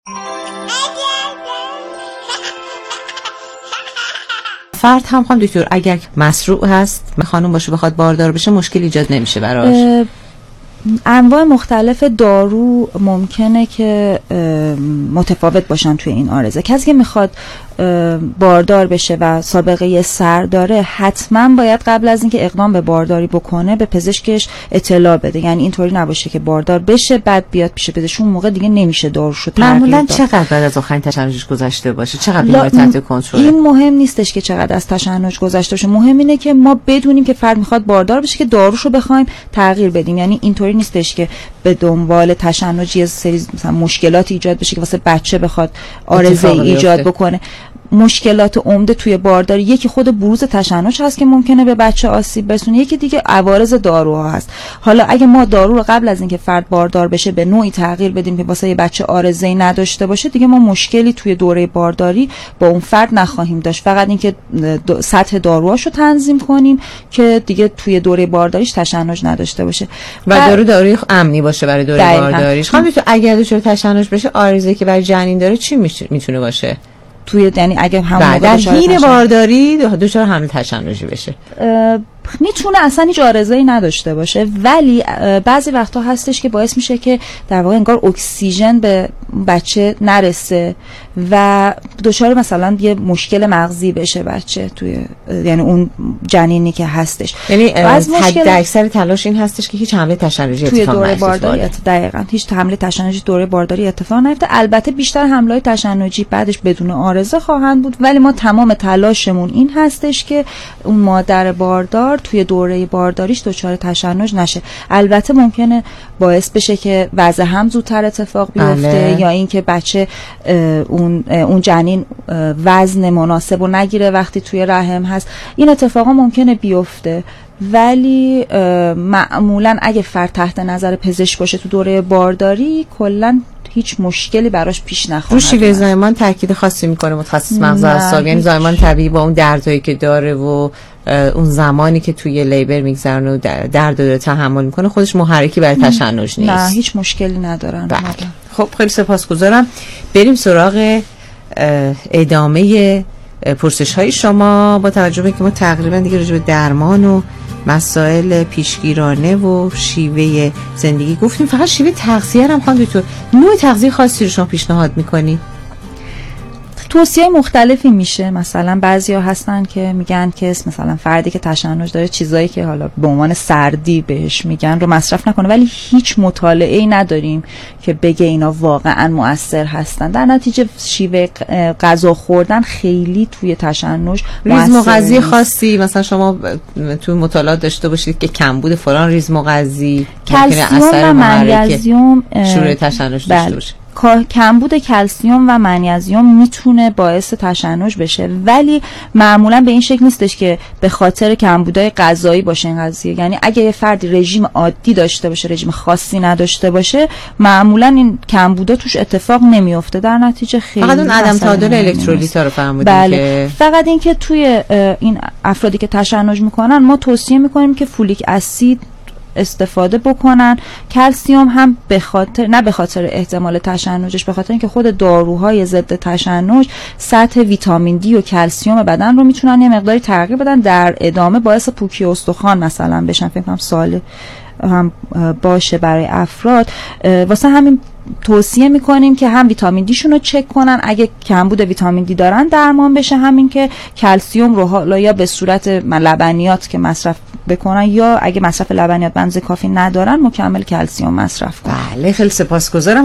فرد هم دکتر اگر مصروع هست خانم باشه بخواد باردار بشه مشکل ایجاد نمیشه براش؟ انواع مختلف دارو ممکنه که متفاوت باشن توی این عارضه. کسی که میخواد باردار بشه و سابقه سر داره حتما باید قبل از اینکه اقدام به بارداری بکنه به پزشکش اطلاع بده. یعنی اینطوری نباشه که باردار بشه بعد بیاد پیش پزشک، اون موقع دیگه نمیشه داروشو تغییر داد. معمولا چقدر بعد از آخرین تشنجش گذشته باشه؟ چقدر بیماری تحت کنترل؟ این مهم نیستش که چقدر از تشنج گذشته باشه، مهم اینه که ما بدونیم که فرد میخواد باردار بشه که داروشو بخوایم تغییر بدیم. یعنی اینطوری نیستش که به دنبال تشنج یه سری مثلا مشکلات ایجاد بشه که واسه بچه بخواد عارضه ایجاد بکنه. مشکلات عمده توی بارداری یکی خود بروز تشنج هست که ممکنه به بچه آسیب برسونه، یکی دیگه عوارض داروها هست. حالا اگه ما دارو رو قبل از اینکه فرد باردار بشه به نوعی تغییر بدیم که واسه یه بچه عارضه‌ای نداشته باشه، دیگه ما مشکلی توی دوره بارداری با اون فرد نخواهیم داشت. فقط اینکه سطح داروهاشو تنظیم کنیم که دیگه توی دوره بارداریش تشنج نداشته باشه و داروی امنی باشه برای دوره بارداریش. خب اگر دچار تشنج بشه عارضه‌ای که برای جنین داره چی میتونه باشه؟ توی یعنی اگه همون در حین بارداری دچار حمل تشنجی بشه میتونه اصلا هیچ عارضه‌ای نداشته باشه، ولی بعضی وقتا هستش که باعث میشه که در واقع انگار اکسیژن به بچه نرسه و دچار مثلا یه مشکل مغزی بشه بچه توی یعنی اون جنینی که هستش. یعنی حد اکثر تلاش این هستش که هیچ حمله تشنجی اتفاق نیفته. دقیقاً هیچ حمله تشنجی دوره بارداری اتفاق نیفته. البته بیشتر حمله‌های تشنجی بعدش بدون عارضه خواهند بود، ولی ما تمام تلاشمون این هستش که اون مادر باردار توی دوره بارداریش دچار تشنج نشه. البته ممکنه باعث بشه که وضع هم زودتر اتفاق بیفته یا اینکه بچه اون جنین وزن مناسب رو نگیره وقتی توی رحم هست. این اتفاقا ممکنه بیفته، ولی معمولا اگه فرد تحت نظر پزشک باشه تو دوره بارداری کلا هیچ مشکلی براش پیش نخواهد. رو شیوه زایمان تاکید خاصی میکنه متخصص مغز و اعصاب؟ یعنی زایمان طبیعی با اون دردایی که داره و اون زمانی که توی لیبر میگذرونه و درد داره تحمل میکنه خودش محرکی برای تشنج نیست؟ نه هیچ مشکلی ندارن. خب خیلی سپاسگزارم. بریم سراغ ادامه پرسش های شما. با توجه به که ما تقریبا دیگه راجع به درمان و مسائل پیشگیرانه و شیوه زندگی گفتیم، فقط شیوه تغذیه هم خواهد تو نوع تغذیه خاصی رو شما پیشنهاد میکنی؟ توصیه مختلفی میشه. مثلا بعضیا هستن که میگن که مثلا فردی که تشنج داره چیزایی که حالا به عنوان سردی بهش میگن رو مصرف نکنه، ولی هیچ مطالعه‌ای نداریم که بگه اینا واقعا مؤثر هستن. در نتیجه شیوه غذا خوردن خیلی توی تشنج ریزم و غذی خاصی مثلا شما تو مطالعات داشته باشید که کمبود فلان ریزم و غذی کلسیم و منیزیم شروع تشنج داشته باشه. کمبود کلسیم و منیزیم میتونه باعث تشنج بشه، ولی معمولا به این شکل نیستش که به خاطر کمبودهای غذایی باشه این قضیه. یعنی اگه یه فردی رژیم عادی داشته باشه، رژیم خاصی نداشته باشه، معمولا این کمبودا توش اتفاق نمیفته. در نتیجه خیلی فقط اون عدم تعادل الکترولیت‌ها رو فهمیدیم. بله. که فقط این که توی این افرادی که تشنج میکنن ما توصیه میکنیم که فولیک اسید استفاده بکنن. کلسیم هم نه به خاطر احتمال تشنجش، به خاطر اینکه خود داروهای ضد تشنج سطح ویتامین دی و کلسیم بدن رو میتونن یه مقداری تغییر بدن، در ادامه باعث پوکی استخوان مثلا بشن. فکر کنم سال هم باشه برای افراد. واسه همین توصیه میکنیم که هم ویتامین دی شون رو چک کنن، اگه کمبود ویتامین دی دارن درمان بشه. همین که کلسیم رو حالا یا به صورت لبنیات که مصرف بکنن یا اگه مصرف لبنیات به اندازه کافی ندارن مکمل کلسیم مصرف کنن. بله خیلی سپاسگزارم.